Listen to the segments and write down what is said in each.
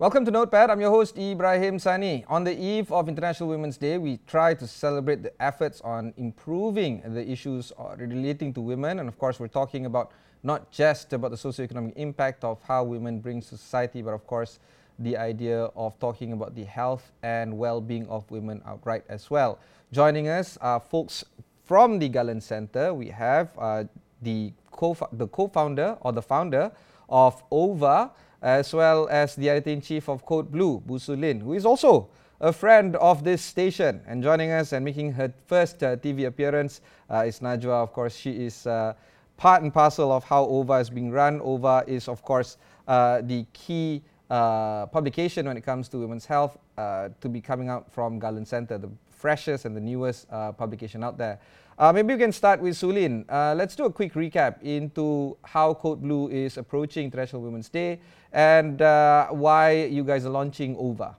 Welcome to Notepad. I'm your host Ibrahim Sani. On the eve of International Women's Day, we try to celebrate the efforts on improving the issues relating to women. And of course, we're talking about not just about the socioeconomic impact of how women bring to society, but of course, the idea of talking about the health and well-being of women outright as well. Joining us are folks from the Garland Center. We have the co-founder or the founder of OVA, as well as the editor-in-chief of Code Blue, Bu Su Lin, who is also a friend of this station. And joining us and making her first TV appearance is Najwa. Of course, she is part and parcel of how OVA is being run. OVA is, of course, the key publication when it comes to women's health to be coming out from Garland Center, the freshest and the newest publication out there. Maybe we can start with Su Lin. Let's do a quick recap into how Code Blue is approaching International Women's Day and why you guys are launching OVA.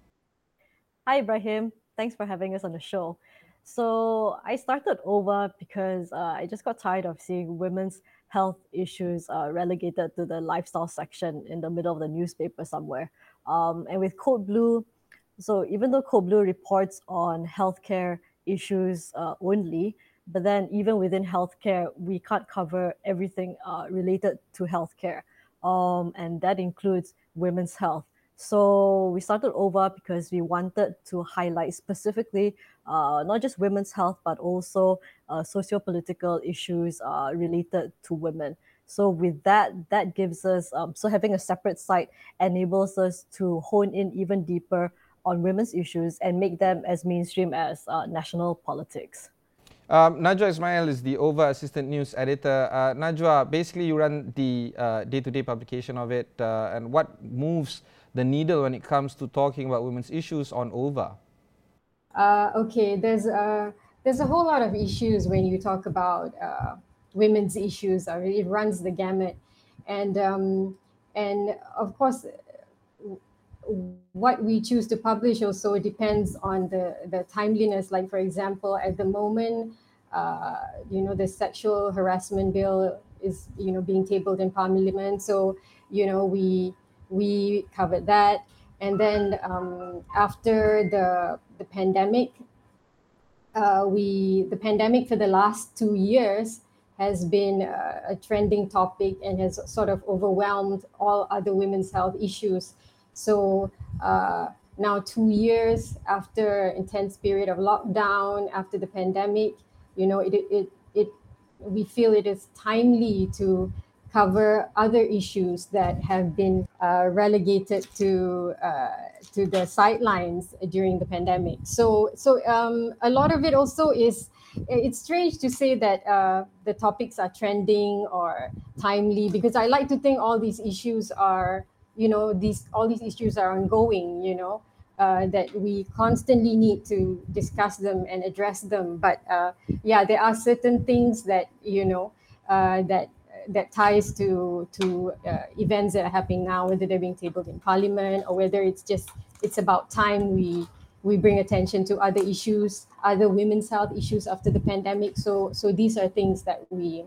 Hi, Ibrahim. Thanks for having us on the show. So I started OVA because I just got tired of seeing women's health issues relegated to the lifestyle section in the middle of the newspaper somewhere. And with Code Blue, so even though Code Blue reports on healthcare issues only, but then even within healthcare, we can't cover everything related to healthcare. And that includes women's health. So we started OVA because we wanted to highlight specifically not just women's health, but also socio-political issues related to women. So with that, that gives us, so having a separate site enables us to hone in even deeper on women's issues and make them as mainstream as national politics. Najwa Ismail is the OVA Assistant News Editor. Najwa, basically you run the day-to-day publication of it, and what moves the needle when it comes to talking about women's issues on OVA? Okay, there's a whole lot of issues when you talk about women's issues. It runs the gamut, and of course, what we choose to publish also depends on the timeliness. Like for example, at the moment, the sexual harassment bill is being tabled in Parliament, so we covered that, and then after the pandemic, the pandemic for the last 2 years has been a trending topic and has sort of overwhelmed all other women's health issues. So now 2 years after intense period of lockdown, after the pandemic, we feel it is timely to cover other issues that have been relegated to the sidelines during the pandemic. So a lot of it also is. It's strange to say that the topics are trending or timely, because I like to think all these issues are, all these issues are ongoing. That we constantly need to discuss them and address them. But there are certain things that that ties to events that are happening now, whether they're being tabled in Parliament or whether it's about time we bring attention to other issues, other women's health issues after the pandemic. So these are things that we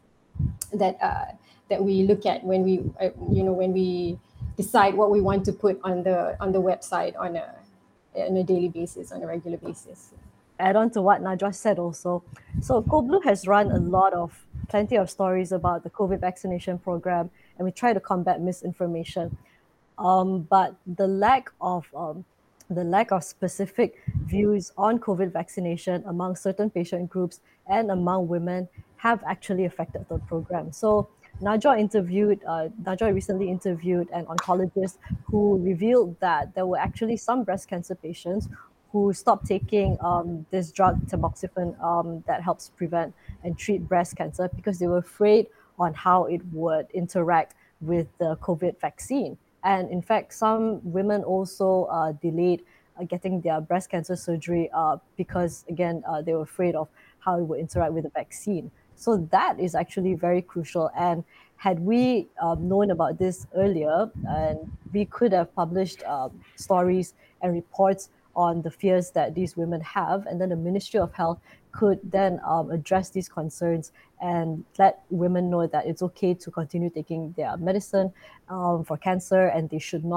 look at when we decide what we want to put on the website on a daily basis, on a regular basis. Add on to what Najwa said also. So Code Blue has run plenty of stories about the COVID vaccination program, and we try to combat misinformation. But the lack of specific views on COVID vaccination among certain patient groups and among women have actually affected the program. So Najwa recently interviewed an oncologist who revealed that there were actually some breast cancer patients who stopped taking this drug tamoxifen that helps prevent and treat breast cancer because they were afraid on how it would interact with the COVID vaccine. And in fact, some women also delayed getting their breast cancer surgery because, again, they were afraid of how it would interact with the vaccine. So that is actually very crucial. And had we known about this earlier, and we could have published stories and reports on the fears that these women have, and then the Ministry of Health could then address these concerns and let women know that it's okay to continue taking their medicine for cancer, and they should not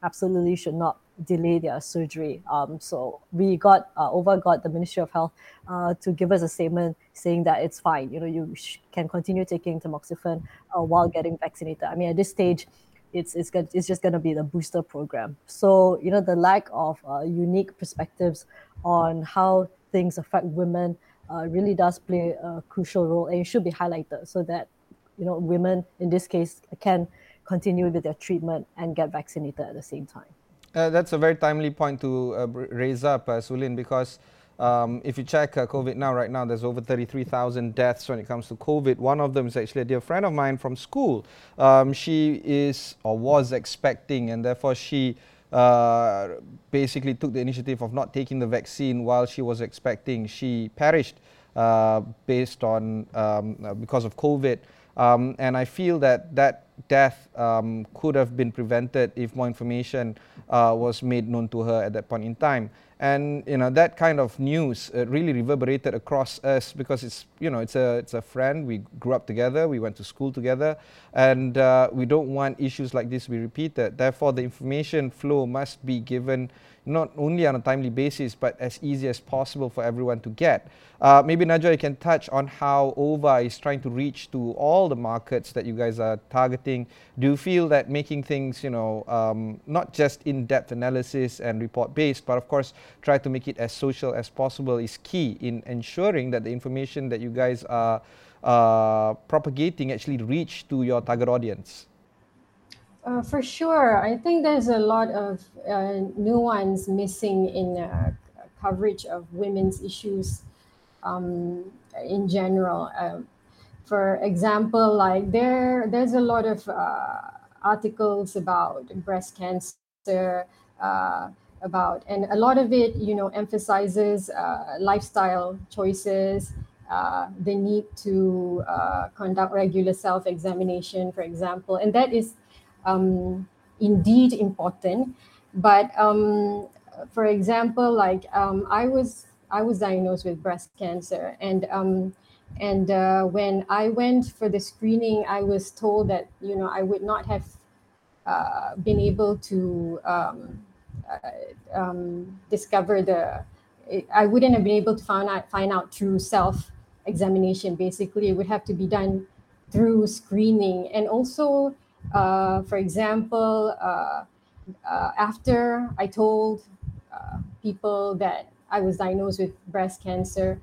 absolutely should not delay their surgery. So we got OVA got the Ministry of Health to give us a statement saying that it's fine. You know, you can continue taking tamoxifen while getting vaccinated. I mean, at this stage, it's just going to be the booster program. So you know, the lack of unique perspectives on how things affect women really does play a crucial role, and it should be highlighted so that you know women in this case can continue with their treatment and get vaccinated at the same time. That's a very timely point to raise up, Sulin, because if you check COVID right now, there's over 33,000 deaths when it comes to COVID. One of them is actually a dear friend of mine from school. She is or was expecting, and therefore she basically took the initiative of not taking the vaccine while she was expecting. She perished based on because of COVID. And I feel that death could have been prevented if more information was made known to her at that point in time. And you know, that kind of news really reverberated across us, because it's, you know, it's a friend. We grew up together, we went to school together, and we don't want issues like this to be repeated. Therefore, the information flow must be given not only on a timely basis, but as easy as possible for everyone to get. Maybe Najwa, you can touch on how OVA is trying to reach to all the markets that you guys are targeting. Do you feel that making things, you know, not just in-depth analysis and report-based, but of course try to make it as social as possible is key in ensuring that the information that you guys are propagating actually reach to your target audience? For sure. I think there's a lot of nuance missing in coverage of women's issues in general. For example, like there's a lot of articles about breast cancer, and a lot of it, you know, emphasizes lifestyle choices, the need to conduct regular self-examination, for example, and that is indeed important. But for example, like I was diagnosed with breast cancer, and when I went for the screening, I was told that, you know, I would not have been able to discover I wouldn't have been able to find out through self-examination. Basically, it would have to be done through screening. And also, for example, after I told people that I was diagnosed with breast cancer,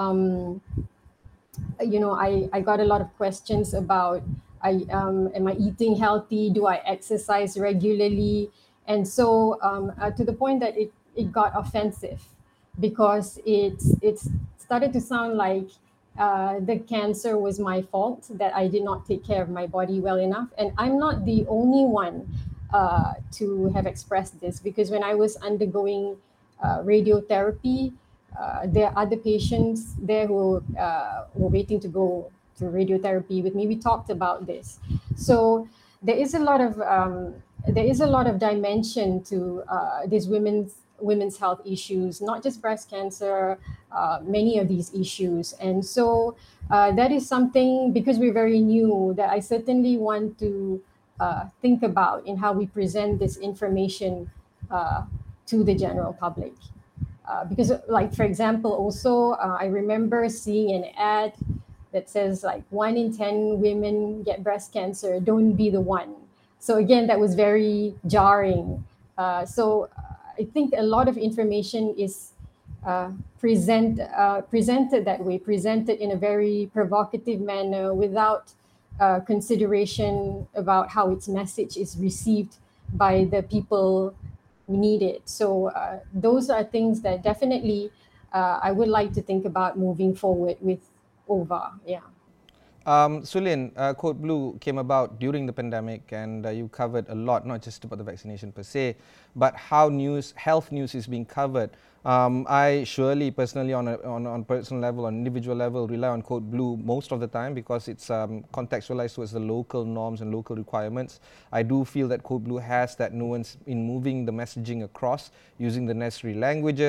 you know, I got a lot of questions about, am I eating healthy? Do I exercise regularly? And so to the point that it got offensive, because it started to sound like the cancer was my fault, that I did not take care of my body well enough. And I'm not the only one to have expressed this, because when I was undergoing radiotherapy, there are other patients there who were waiting to go to radiotherapy with me. We talked about this. So there is a lot of dimension to these women's health issues, not just breast cancer, many of these issues. And so that is something, because we're very new, that I certainly want to think about in how we present this information to the general public. Because, like, for example, also, I remember seeing an ad that says, like, 1 in 10 women get breast cancer, don't be the one. So again, that was very jarring. So I think a lot of information is presented that way, presented in a very provocative manner, without consideration about how its message is received by the people who need it. So those are things that definitely I would like to think about moving forward with OVA. Yeah. Sulin, Code Blue came about during the pandemic, and you covered a lot, not just about the vaccination per se, but how health news is being covered. I surely, personally, on personal level, on individual level, rely on Code Blue most of the time, because it's contextualized towards the local norms and local requirements. I do feel that Code Blue has that nuance in moving the messaging across, using the necessary languages,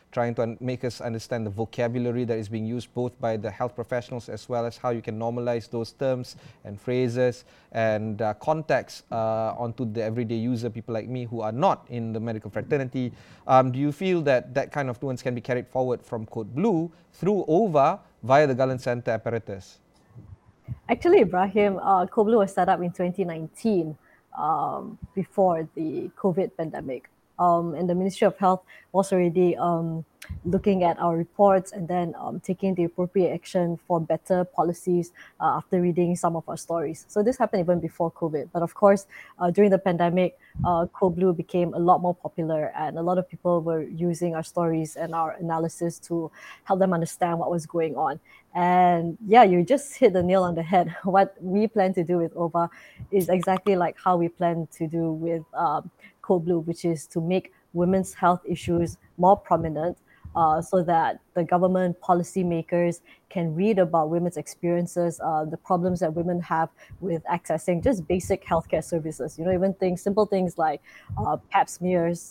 trying to make us understand the vocabulary that is being used both by the health professionals as well as how you can normalize those terms and phrases and context onto the everyday user, people like me who are not in the medical fraternity. Do you feel that that kind of nuance can be carried forward from Code Blue through OVA via the Galen Center apparatus? Actually, Ibrahim, Code Blue was set up in 2019 before the COVID pandemic. And the Ministry of Health was already looking at our reports and then taking the appropriate action for better policies after reading some of our stories. So this happened even before COVID. But of course, during the pandemic, Code Blue became a lot more popular and a lot of people were using our stories and our analysis to help them understand what was going on. And yeah, you just hit the nail on the head. What we plan to do with OVA is exactly like how we plan to do with Code Blue, which is to make women's health issues more prominent so that the government policymakers can read about women's experiences, the problems that women have with accessing just basic healthcare services. Even simple things like pap smears,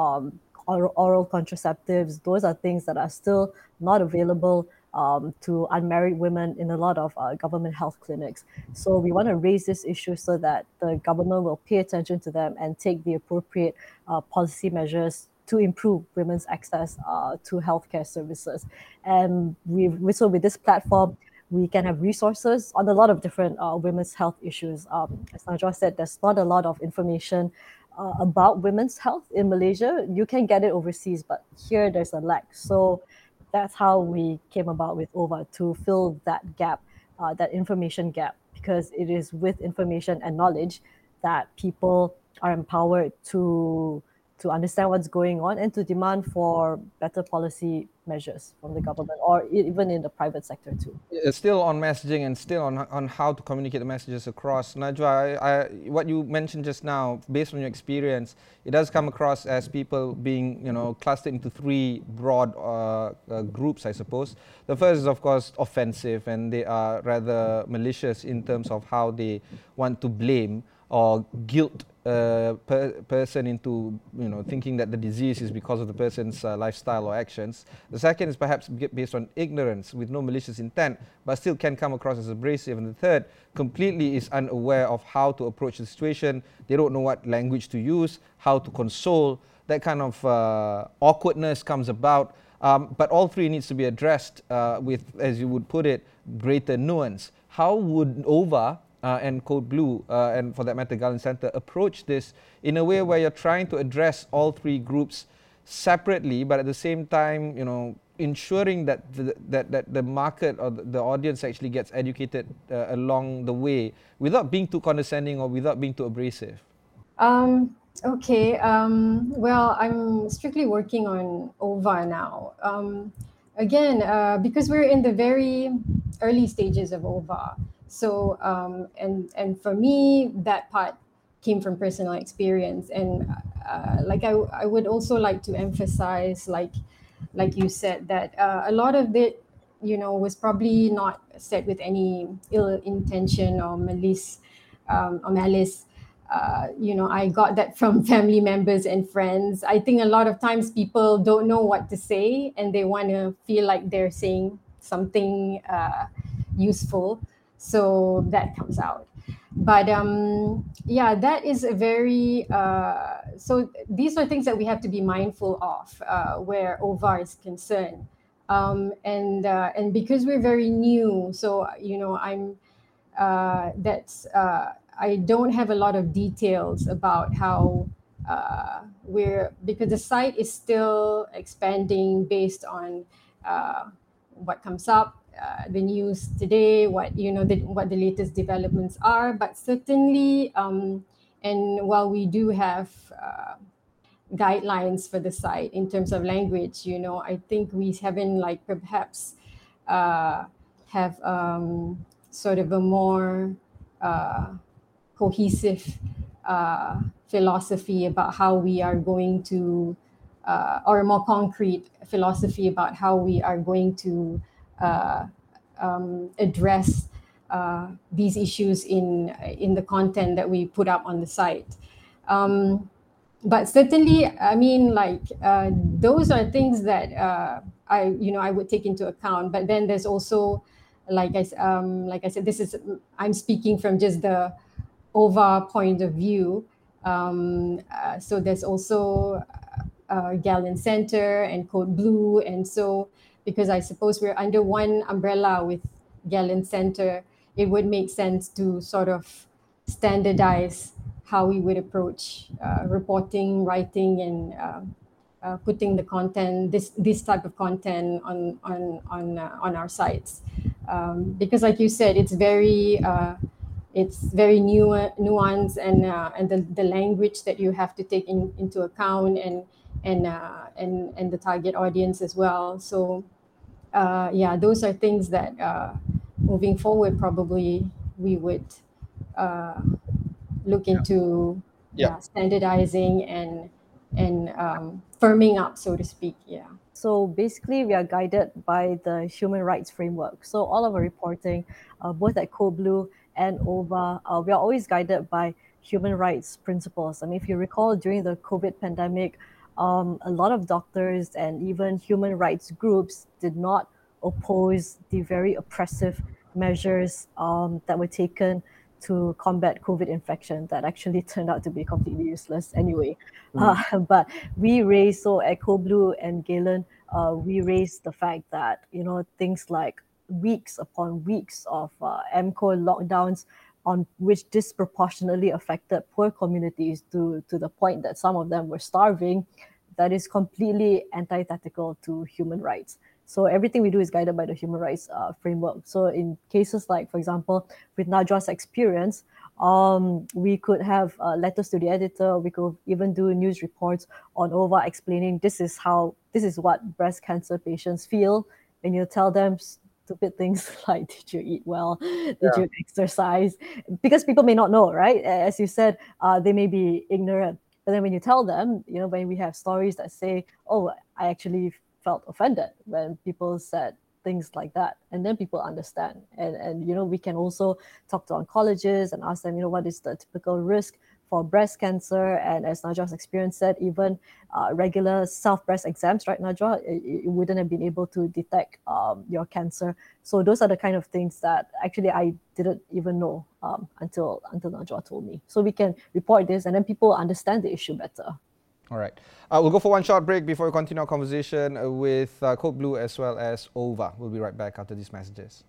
oral contraceptives. Those are things that are still not available to unmarried women in a lot of government health clinics. So we want to raise this issue so that the government will pay attention to them and take the appropriate policy measures to improve women's access to healthcare services. And so with this platform, we can have resources on a lot of different women's health issues. As Najwa said, there's not a lot of information about women's health in Malaysia. You can get it overseas, but here there's a lack. So that's how we came about with OVA, to fill that gap, that information gap, because it is with information and knowledge that people are empowered to understand what's going on and to demand for better policy measures from the government or even in the private sector too. Still on messaging and still on how to communicate the messages across. Najwa, what you mentioned just now, based on your experience, it does come across as people being, clustered into three broad groups, I suppose. The first is, of course, offensive, and they are rather malicious in terms of how they want to blame or guilt person into thinking that the disease is because of the person's lifestyle or actions. The second is perhaps based on ignorance with no malicious intent, but still can come across as abrasive. And the third completely is unaware of how to approach the situation. They don't know what language to use, how to console. That kind of awkwardness comes about. But all three needs to be addressed with, as you would put it, greater nuance. How would OVA and Code Blue, and for that matter, Galen Center, approach this in a way where you're trying to address all three groups separately, but at the same time, ensuring that the market or the audience actually gets educated along the way without being too condescending or without being too abrasive? Okay. Well, I'm strictly working on OVA now. Again, because we're in the very early stages of OVA. So, and for me, that part came from personal experience. And I would also like to emphasize, like you said, that a lot of it, was probably not said with any ill intention or malice. I got that from family members and friends. I think a lot of times people don't know what to say and they want to feel like they're saying something useful. So that comes out. But that is a very, so these are things that we have to be mindful of where OVA is concerned. And because we're very new, so, I don't have a lot of details about how because the site is still expanding based on what comes up, the news today, what the latest developments are. But certainly, and while we do have guidelines for the site in terms of language, I think we haven't perhaps have sort of a more cohesive philosophy about how we are going to, or a more concrete philosophy about how we are going to address these issues in the content that we put up on the site. but certainly, I mean, like those are things that I would take into account. But then there's also, like I said, this is, I'm speaking from just the OVA point of view. So there's also Galleon Center and Code Blue, and so because I suppose we're under one umbrella with Galleon Center, it would make sense to sort of standardize how we would approach reporting, writing, and putting the content, this type of content on our sites, because, like you said, it's very nuanced, and the language that you have to take into account, and the target audience as well. So yeah, those are things that moving forward probably we would uh, look into, Yeah. yeah, standardizing and firming up, so to speak. Yeah. So basically, we are guided by the human rights framework. So all of our reporting, both at Code Blue and OVA, we are always guided by human rights principles. I mean, if you recall, during the COVID pandemic, a lot of doctors and even human rights groups did not oppose the very oppressive measures that were taken to combat COVID infection that actually turned out to be completely useless anyway. But we raised, so at Code Blue and Galen, we raised the fact that, things like weeks upon weeks of MCO lockdowns, on which disproportionately affected poor communities to the point that some of them were starving, that is completely antithetical to human rights. So everything we do is guided by the human rights framework. So in cases like, for example, with Najwa's experience, we could have letters to the editor. We could even do news reports on OVA explaining this is what breast cancer patients feel, and you tell them stupid things like, did you eat well, did you exercise, because people may not know, right? As you said, they may be ignorant. But then when you tell them, when we have stories that say, oh, I actually felt offended when people said things like that, and then people understand. And we can also talk to oncologists and ask them, what is the typical risk for breast cancer. And as Najwa's experience said, even regular self-breast exams, right, Najwa, it wouldn't have been able to detect your cancer. So those are the kind of things that actually I didn't even know until Najwa told me. So we can report this, and then people understand the issue better. All right. We'll go for one short break before we continue our conversation with Code Blue as well as OVA. We'll be right back after these messages.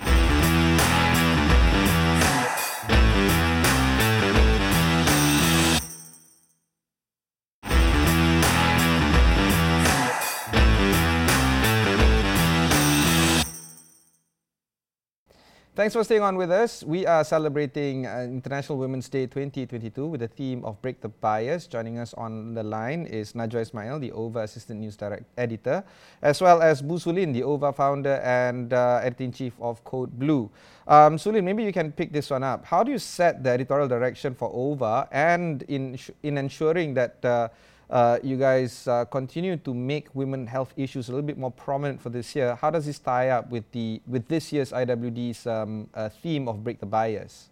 Thanks for staying on with us. We are celebrating International Women's Day 2022 with the theme of Break the Bias. Joining us on the line is Najwa Ismail, the OVA Assistant News Editor, as well as Bu Sulin, the OVA founder and Editor-in-Chief of Code Blue. Sulin, maybe you can pick this one up. How do you set the editorial direction for OVA and in ensuring that you guys continue to make women health issues a little bit more prominent for this year? How does this tie up with this year's IWD's theme of Break the Bias?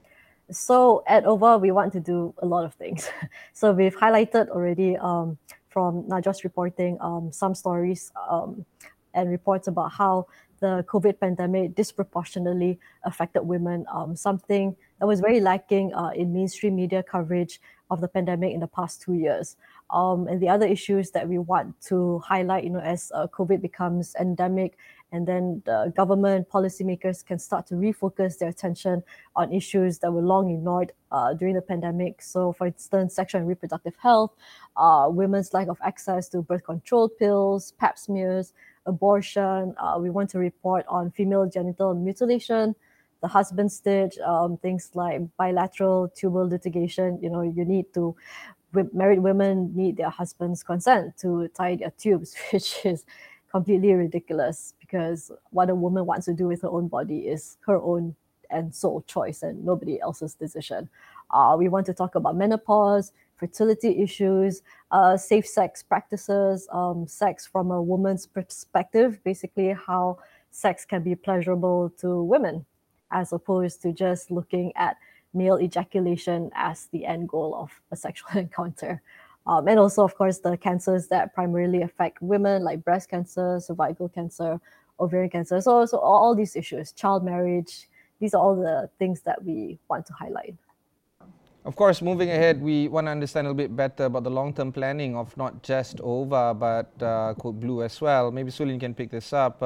So at OVA, we want to do a lot of things. So we've highlighted already from Najwa's reporting some stories and reports about how the COVID pandemic disproportionately affected women, something that was very lacking in mainstream media coverage of the pandemic in the past 2 years. And the other issues that we want to highlight, as COVID becomes endemic, and then the government policymakers can start to refocus their attention on issues that were long ignored during the pandemic. So, for instance, sexual and reproductive health, women's lack of access to birth control pills, pap smears, abortion. We want to report on female genital mutilation, the husband stitch, things like bilateral tubal litigation. You need to, married women need their husband's consent to tie their tubes, which is completely ridiculous, because what a woman wants to do with her own body is her own and sole choice and nobody else's decision. We want to talk about menopause, fertility issues, safe sex practices, sex from a woman's perspective, basically how sex can be pleasurable to women, as opposed to just looking at male ejaculation as the end goal of a sexual encounter. And also, of course, the cancers that primarily affect women, like breast cancer, cervical cancer, ovarian cancer. So all these issues, child marriage, these are all the things that we want to highlight. Of course, moving ahead, we want to understand a little bit better about the long-term planning of not just OVA, but Code Blue as well. Maybe Sulin can pick this up.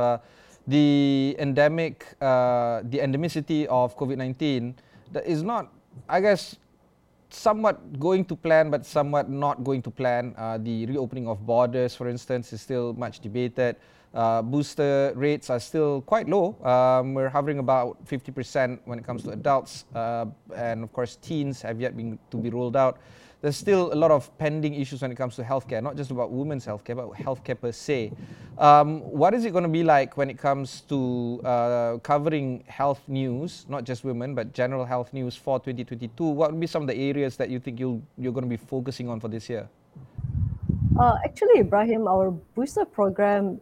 The endemicity of COVID-19 that is not, I guess, somewhat going to plan, but somewhat not going to plan. The reopening of borders, for instance, is still much debated. Booster rates are still quite low. We're hovering about 50% when it comes to adults, and of course, teens have yet been to be rolled out. There's still a lot of pending issues when it comes to healthcare, not just about women's healthcare, but healthcare per se. What is it going to be like when it comes to covering health news, not just women, but general health news for 2022? What would be some of the areas that you think you're going to be focusing on for this year? Actually, Ibrahim, our booster program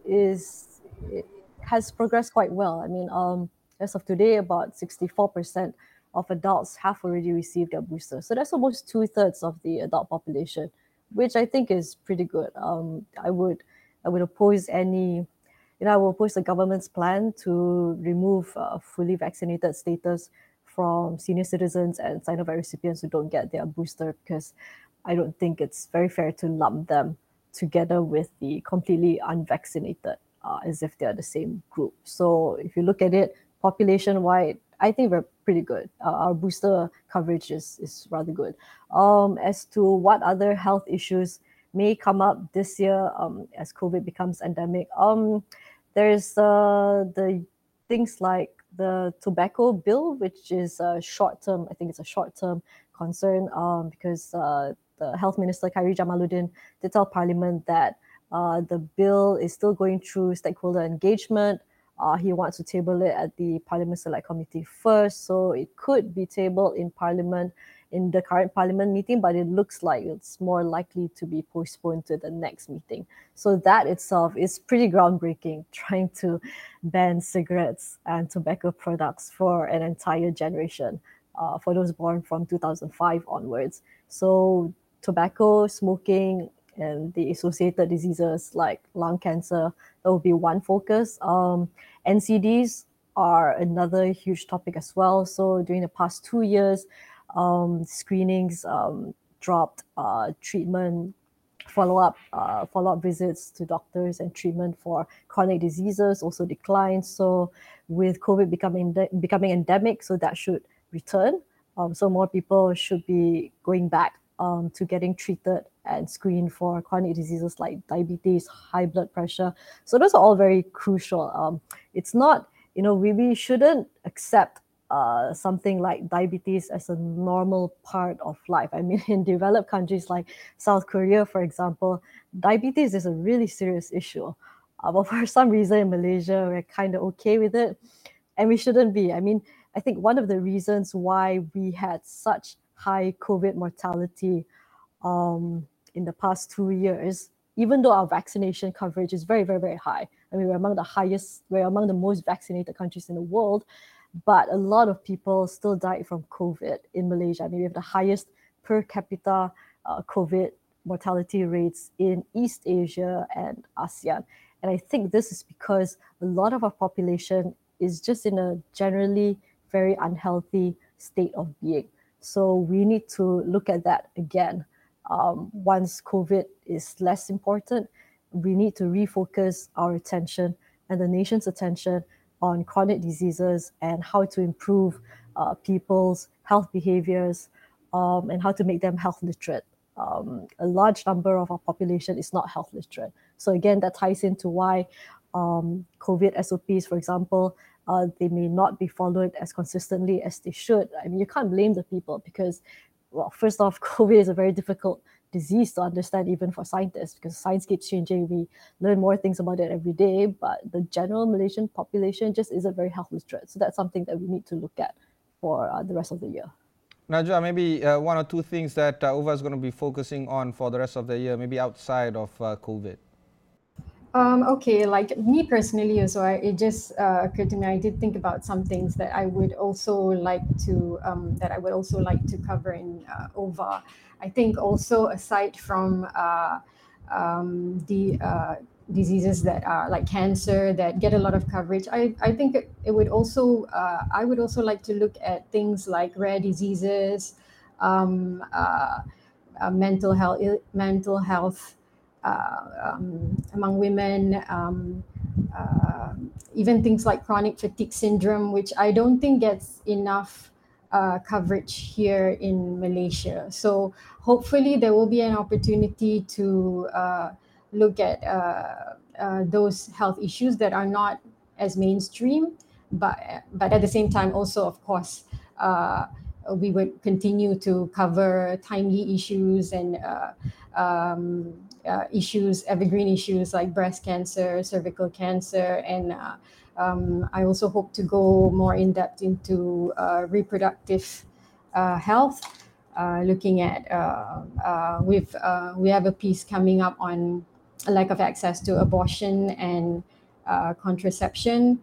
has progressed quite well. I mean, as of today, about 64% of adults have already received their booster. So that's almost two-thirds of the adult population, which I think is pretty good. I would oppose I will oppose the government's plan to remove fully vaccinated status from senior citizens and Sinovac recipients who don't get their booster, because I don't think it's very fair to lump them together with the completely unvaccinated as if they're the same group. So if you look at it population wide, I think we're pretty good. Our booster coverage is rather good. As to what other health issues may come up this year as COVID becomes endemic, there's the things like the tobacco bill, which is a short term. I think it's a short term concern because the Health Minister Khairi Jamaluddin did tell Parliament that the bill is still going through stakeholder engagement. He wants to table it at the Parliament Select Committee first, so it could be tabled in Parliament in the current Parliament meeting, but it looks like it's more likely to be postponed to the next meeting. So that itself is pretty groundbreaking, trying to ban cigarettes and tobacco products for an entire generation, for those born from 2005 onwards. So tobacco, smoking, and the associated diseases like lung cancer, that will be one focus. NCDs are another huge topic as well. So during the past 2 years, screenings dropped, treatment follow-up visits to doctors and treatment for chronic diseases also declined. So with COVID becoming endemic, so that should return. So more people should be going back to getting treated and screened for chronic diseases like diabetes, high blood pressure. So those are all very crucial. It's not, we shouldn't accept something like diabetes as a normal part of life. I mean, in developed countries like South Korea, for example, diabetes is a really serious issue. But for some reason in Malaysia, we're kind of okay with it, and we shouldn't be. I mean, I think one of the reasons why we had such high COVID mortality in the past 2 years, even though our vaccination coverage is very, very, very high. I mean, we're among the most vaccinated countries in the world, but a lot of people still died from COVID in Malaysia. I mean, we have the highest per capita COVID mortality rates in East Asia and ASEAN. And I think this is because a lot of our population is just in a generally very unhealthy state of being. So we need to look at that again. Once COVID is less important, we need to refocus our attention and the nation's attention on chronic diseases and how to improve people's health behaviors and how to make them health literate. A large number of our population is not health literate. So again, that ties into why COVID SOPs, for example, they may not be followed as consistently as they should. I mean, you can't blame the people because, well, first off, COVID is a very difficult disease to understand even for scientists because science keeps changing. We learn more things about it every day, but the general Malaysian population just isn't very health literate. So that's something that we need to look at for the rest of the year. Najwa, maybe one or two things that OVA is going to be focusing on for the rest of the year, maybe outside of COVID. Okay, like me personally, also, it just occurred to me. I did think about some things that I would also like to cover in OVA. I think also aside from the diseases that are like cancer that get a lot of coverage, I think it would also I would also like to look at things like rare diseases, um, uh, mental health among women, even things like chronic fatigue syndrome, which I don't think gets enough coverage here in Malaysia. So hopefully there will be an opportunity to look at those health issues that are not as mainstream, but at the same time also, of course, uh, we would continue to cover timely issues and issues, evergreen issues like breast cancer, cervical cancer, and I also hope to go more in depth into reproductive health. Looking at we have a piece coming up on a lack of access to abortion and contraception.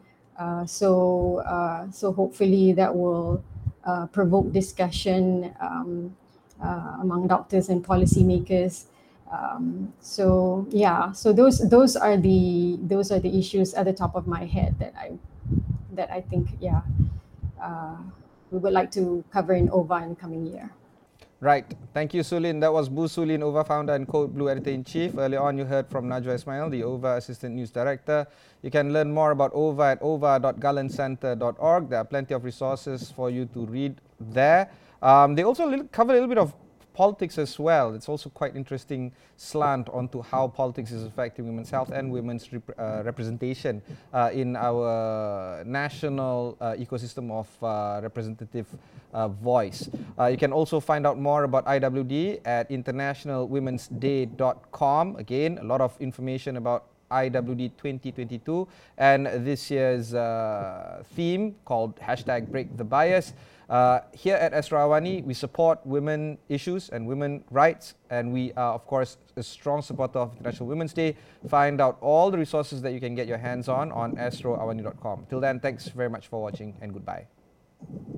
So hopefully that will provoke discussion among doctors and policymakers. So yeah, so those are the issues at the top of my head that I think, yeah, uh, we would like to cover in OVA in the coming year. Right. Thank you, Sulin. That was Bu Sulin, OVA founder and Code Blue editor-in-chief. Earlier on, you heard from Najwa Ismail, the OVA assistant news director. You can learn more about OVA at ova.garlandcenter.org. There are plenty of resources for you to read there. They also cover a little bit of politics as well. It's also quite interesting slant onto how politics is affecting women's health and women's representation in our national ecosystem of representative voice. You can also find out more about IWD at internationalwomensday.com. Again, a lot of information about IWD 2022 and this year's theme called #BreakTheBias. Here at Astro Awani, we support women issues and women rights, and we are, of course, a strong supporter of International Women's Day. Find out all the resources that you can get your hands on astroawani.com. Till then, thanks very much for watching, and goodbye.